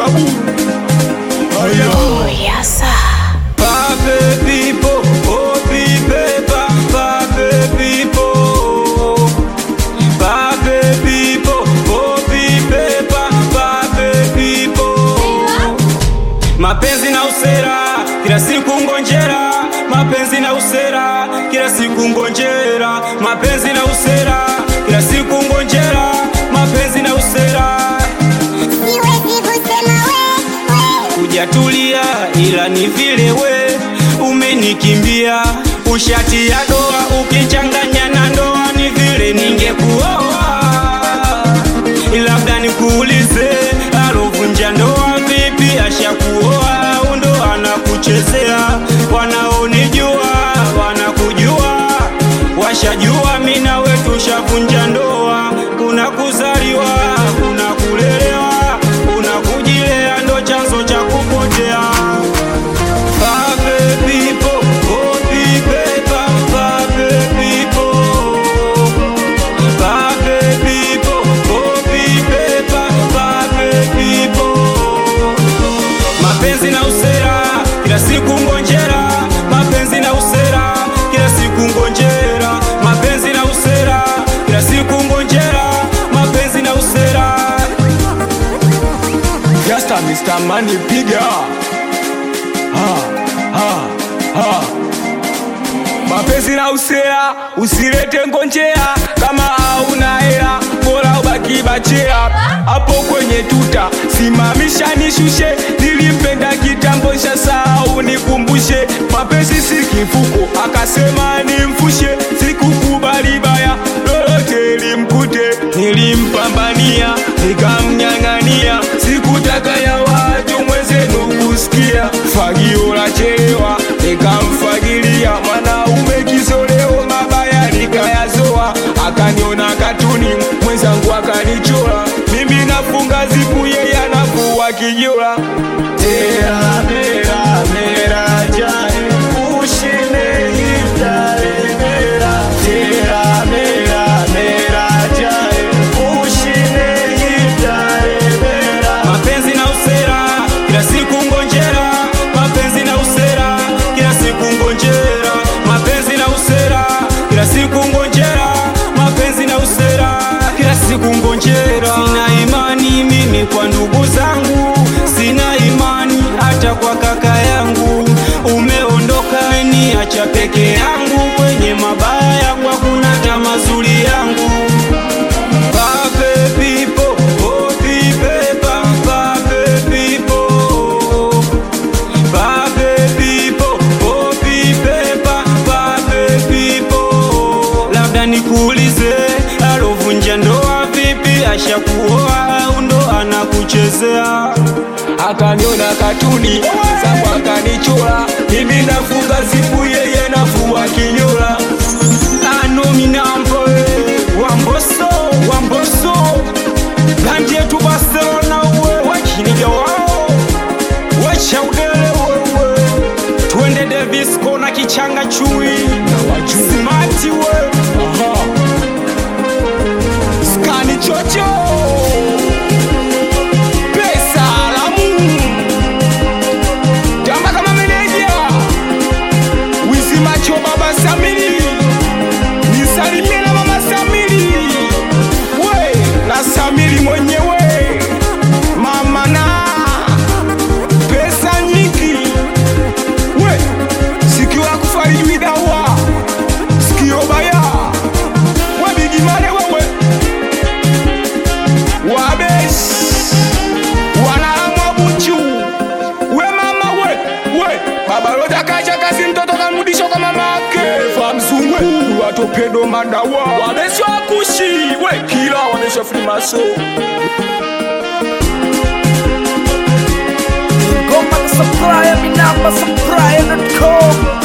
salamu. Oh yes. Pape people, oh people, pape people. Pape people, oh people, pape people. Mapenzi na usera, kila siku ngonjera. Mapenzi na usera, kila siku ngonjera. Mapenzi na usera, kila siku ngonjera. Mapenzi na usera. Hujatulia ila ni vile we umenikimbia. Ushati ya doa ukichanganya na ndoa, ni vile ningekuoa. Labda nikuulize, alovunja ndoa vipi ashakuoa au ndo anakuchezea? Wanaonijua wanakujua, washajua mimi na wewe tushavunja ndoa. Kuna kuzaliwa, kuna kulelewa, kuna kujilea, ndo chanzo cha kupotea. Pape people, oh people, pape people. Pape people, oh people, pape people. Mapenzi na usera, kila siku ngonjera. Mapenzi na usera, kila siku ngonjera. Mapenzi na usera, kila siku ngonjera. Mapenzi na usera. Just a Mr. Money piga. Mapenzi na usera, usilete ngonjea. Kama hauna hela, bora ubaki bachea. Hapo kwenye tuta, simamisha nishushe. Nilimpenda kitambo shasahau nikumbushe. Mapenzi si kifuko, akasema nimfushe. Sikukubali baya, lolote limkute. Nilimpambania, nikamnyang'ania. Sikutaka ya watu mwenzenu kusikia. Fagio la chelewa, nikamfagilia. Mwanaume kizoleo, mabaya nikayazoa. Akaniona katuni, mwenzangu akanichora. Mimi nafunga zipu, yeye anavua kijola. Tera mera mera jai, ushine itare mera. Tera mera mera jai, ushine itare mera. Mapenzi na usera, kila siku ngonjera. Mapenzi na usera, kila siku ngonjera. Mapenzi na usera, kila siku ngonjera. Mapenzi na usera, kila siku ngonjera. Sina imani mimi kwa ndugu zangu, sina imani hata kwa kaka yangu. Umeondoka umeniacha peke yangu, kwenye mabaya yangu hakuna hata mazuri yangu. Pape people, oh people, pape people. Pape people, oh people, pape people. Labda nikuulize, alovunja ndoa vipi ashakuoa au ndo anakuchezea? Akaniona katuni, zangu akanichora. Mimi nafunga zipu, yeye nafua kinyola. Anominambo Wamboso, Wamboso. Landi yetu Barcelona uwe wakiniga wao, wachaudele wewe. Twende Davis kona kichanga chui Smarty we. Skani chocho, pesa alamu. Tamba kama meneja, wizi macho baba Samiri. Nisalimie na mama Samiri, we na Samiri mwenyewe. Mama na pesa nyingi, we sikio la kufariji dawa. Sikio baya, we bigimane wewe. Wabesh wanaamwa buchu, we mama we baba loda kacha kazi, mtoto kamrudisha kwa mama yake. Fa mzungu watopedo madawa, wabesh wakushi we kila wanesha frimaso. Go back, subscribe, minamba, subscribe.com.